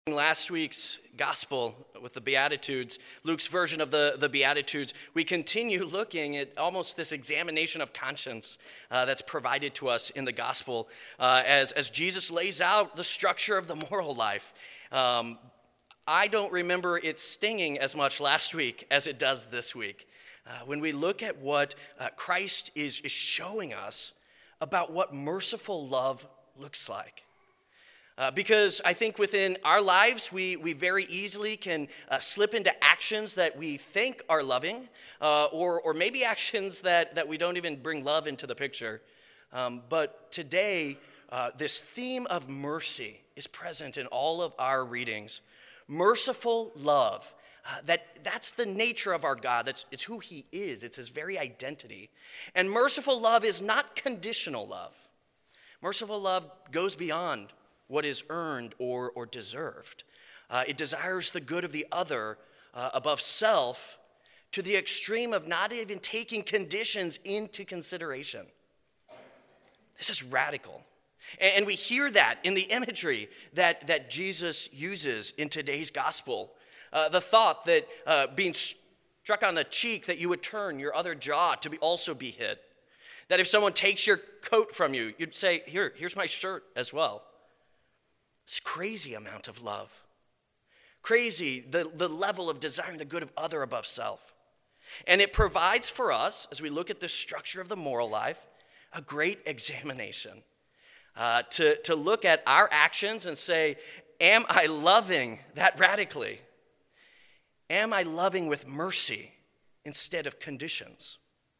Last week's gospel with the Beatitudes, Luke's version of the Beatitudes, we continue looking at almost this examination of conscience that's provided to us in the gospel as Jesus lays out the structure of the moral life. I don't remember it stinging as much last week as it does this week. When we look at what Christ is showing us about what merciful love looks like. Because I think within our lives, we very easily can slip into actions that we think are loving, or maybe actions that we don't even bring love into the picture. But today, this theme of mercy is present in all of our readings. Merciful love, that's the nature of our God. It's who he is. It's his very identity. And merciful love is not conditional love. Merciful love goes beyond what is earned or deserved. It desires the good of the other above self to the extreme of not even taking conditions into consideration. This is radical. And we hear that in the imagery that Jesus uses in today's gospel. The thought that being struck on the cheek that you would turn your other jaw to also be hit. That if someone takes your coat from you, you'd say, here's my shirt as well. It's a crazy amount of love. Crazy, the level of desiring the good of other above self. And it provides for us, as we look at the structure of the moral life, a great examination. To look at our actions and say, am I loving that radically? Am I loving with mercy instead of conditions?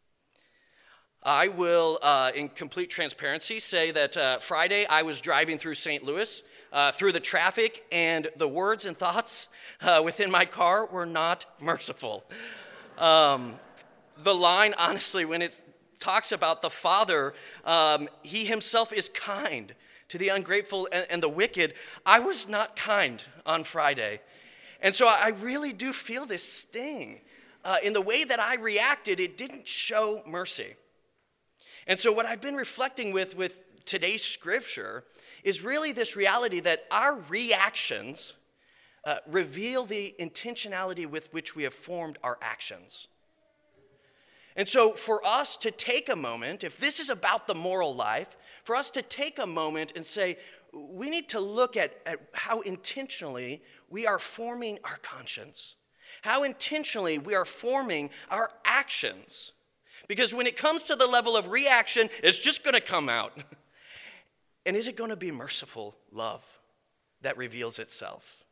I will, in complete transparency, say that Friday I was driving through St. Louis, through the traffic, and the words and thoughts within my car were not merciful. The line, honestly, when it talks about the Father, he himself is kind to the ungrateful and the wicked. I was not kind on Friday. And so I really do feel this sting. In the way that I reacted, it didn't show mercy. And so what I've been reflecting with today's scripture is really this reality that our reactions reveal the intentionality with which we have formed our actions. And so for us to take a moment, if this is about the moral life, for us to take a moment and say, we need to look at how intentionally we are forming our conscience, how intentionally we are forming our actions. Because when it comes to the level of reaction, it's just going to come out. And is it going to be merciful love that reveals itself?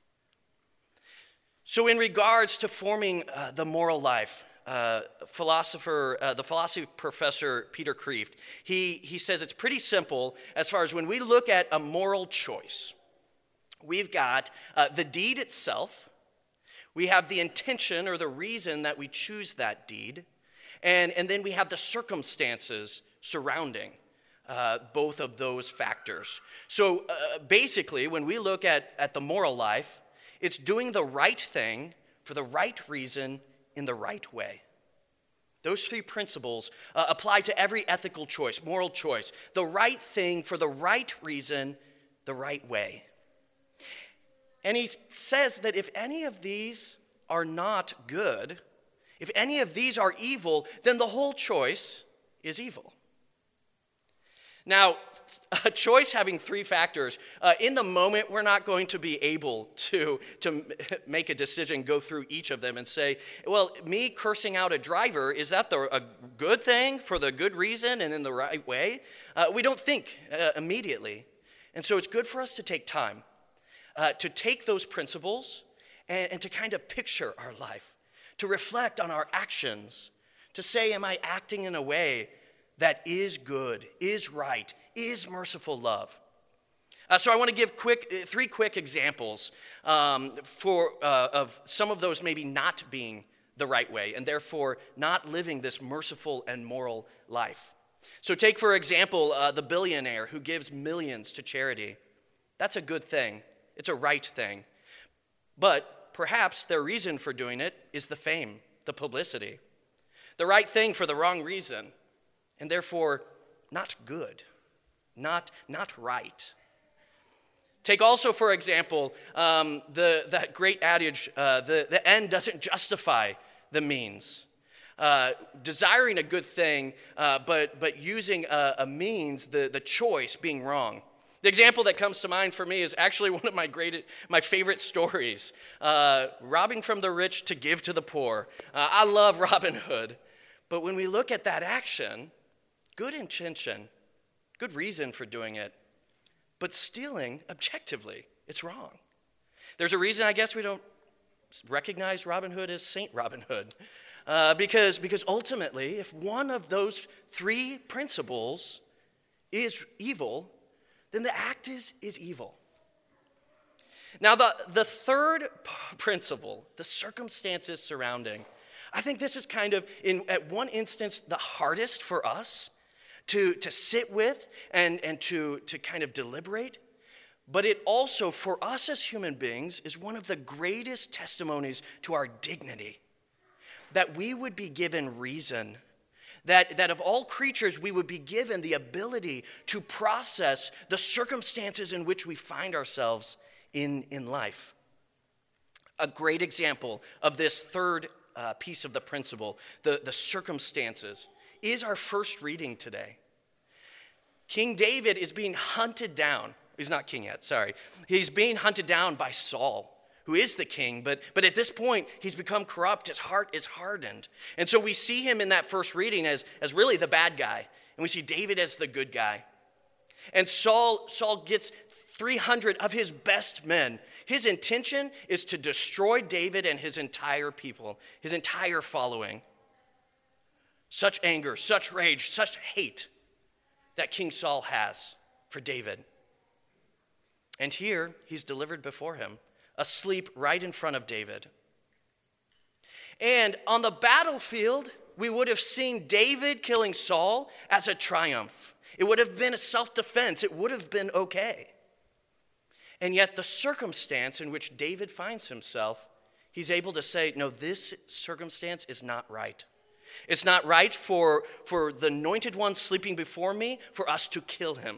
So in regards to forming the moral life, the philosophy professor Peter Kreeft, he says it's pretty simple as far as when we look at a moral choice. We've got the deed itself. We have the intention or the reason that we choose that deed. And then we have the circumstances surrounding both of those factors. So basically, when we look at the moral life, it's doing the right thing for the right reason in the right way. Those three principles apply to every ethical choice, moral choice. The right thing for the right reason, the right way. And he says that if any of these are not good, if any of these are evil, then the whole choice is evil. Now, a choice having three factors, in the moment, we're not going to be able to make a decision, go through each of them and say, well, me cursing out a driver, is that a good thing for the good reason and in the right way? We don't think immediately. And so it's good for us to take time to take those principles and to kind of picture our life, to reflect on our actions, to say, am I acting in a way that is good, is right, is merciful love? So I want to give three quick examples of some of those maybe not being the right way and therefore not living this merciful and moral life. So take, for example, the billionaire who gives millions to charity. That's a good thing. It's a right thing. But perhaps their reason for doing it is the fame, the publicity. The right thing for the wrong reason, and therefore not good, not right. Take also, for example, that great adage, the end doesn't justify the means. Desiring a good thing, but using a means, the choice being wrong. The example that comes to mind for me is actually one of my favorite stories, robbing from the rich to give to the poor. I love Robin Hood, but when we look at that action, good intention, good reason for doing it, but stealing, objectively, it's wrong. There's a reason, I guess, we don't recognize Robin Hood as Saint Robin Hood. Because ultimately, if one of those three principles is evil, then the act is evil. Now, the third principle, the circumstances surrounding, I think this is kind of, at one instance, the hardest for us to sit with and to kind of deliberate. But it also, for us as human beings, is one of the greatest testimonies to our dignity. That we would be given reason. That of all creatures, we would be given the ability to process the circumstances in which we find ourselves in life. A great example of this third piece of the principle, the circumstances, is our first reading today. King David is being hunted down. He's not king yet, sorry. He's being hunted down by Saul, who is the king, but at this point, he's become corrupt. His heart is hardened. And so we see him in that first reading as really the bad guy, and we see David as the good guy. And Saul gets 300 of his best men. His intention is to destroy David and his entire people, his entire following. Such anger, such rage, such hate that King Saul has for David. And here, he's delivered before him, asleep right in front of David. And on the battlefield, we would have seen David killing Saul as a triumph. It would have been a self-defense. It would have been okay. And yet the circumstance in which David finds himself, he's able to say, no, this circumstance is not right. It's not right for the anointed one sleeping before me, for us to kill him.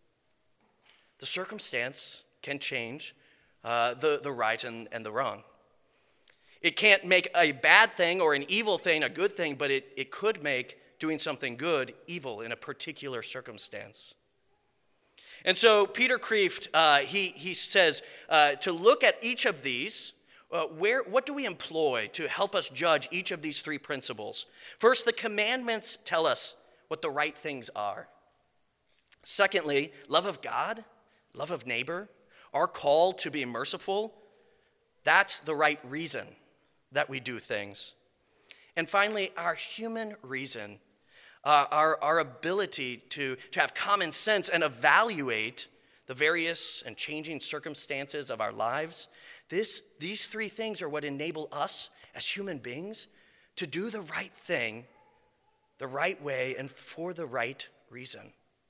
The circumstance can change the right and the wrong. It can't make a bad thing or an evil thing a good thing, but it could make doing something good evil in a particular circumstance. And so Peter Kreeft, he says to look at each of these, what do we employ to help us judge each of these three principles? First, the commandments tell us what the right things are. Secondly, love of God, love of neighbor, our call to be merciful, that's the right reason that we do things. And finally, our human reason, our ability to have common sense and evaluate the various and changing circumstances of our lives. These three things are what enable us as human beings to do the right thing, the right way, and for the right reason.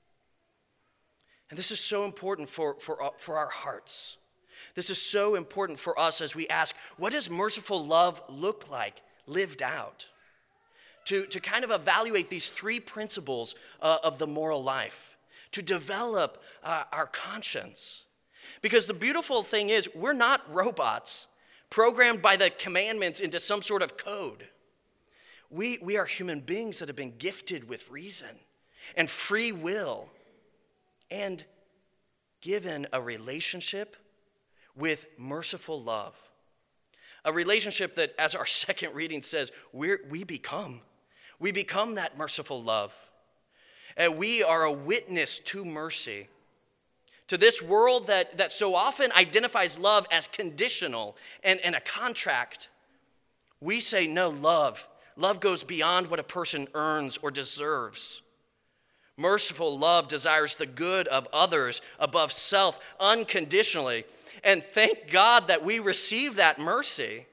And this is so important for our hearts. This is so important for us as we ask, what does merciful love look like lived out? To kind of evaluate these three principles of the moral life, to develop our conscience. Because the beautiful thing is, we're not robots programmed by the commandments into some sort of code. We are human beings that have been gifted with reason and free will and given a relationship with merciful love. A relationship that, as our second reading says, we become that merciful love. And we are a witness to mercy. To this world that so often identifies love as conditional and a contract, we say no, love. Love goes beyond what a person earns or deserves. Merciful love desires the good of others above self unconditionally. And thank God that we receive that mercy.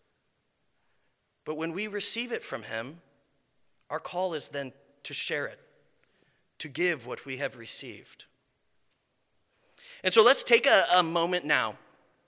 But when we receive it from him, our call is then to share it, to give what we have received. And so let's take a moment now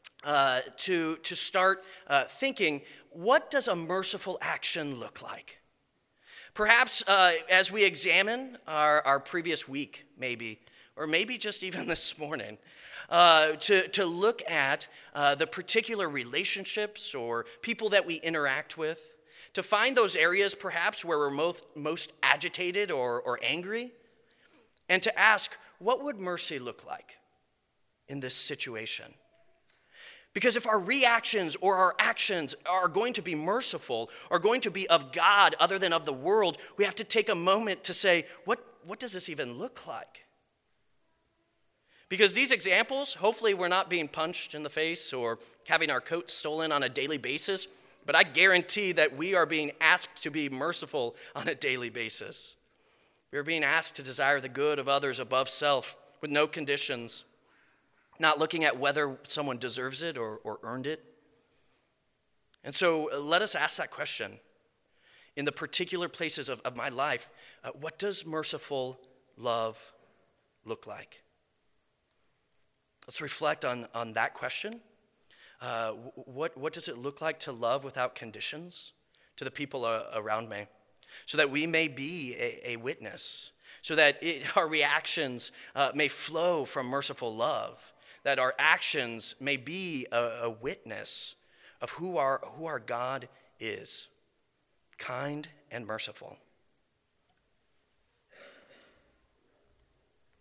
to start thinking, what does a merciful action look like? Perhaps as we examine our previous week, maybe, or maybe just even this morning, to look at the particular relationships or people that we interact with, to find those areas perhaps where we're most agitated or angry, and to ask, what would mercy look like in this situation? Because if our reactions or our actions are going to be merciful, are going to be of God other than of the world, we have to take a moment to say, what does this even look like? Because these examples, hopefully we're not being punched in the face or having our coat stolen on a daily basis, but I guarantee that we are being asked to be merciful on a daily basis. We are being asked to desire the good of others above self with no conditions, not looking at whether someone deserves it or earned it. And so let us ask that question. In the particular places of my life, what does merciful love look like? Let's reflect on that question. What does it look like to love without conditions to the people around me? So that we may be a witness, so that our reactions may flow from merciful love, that our actions may be a witness of who our God is, kind and merciful.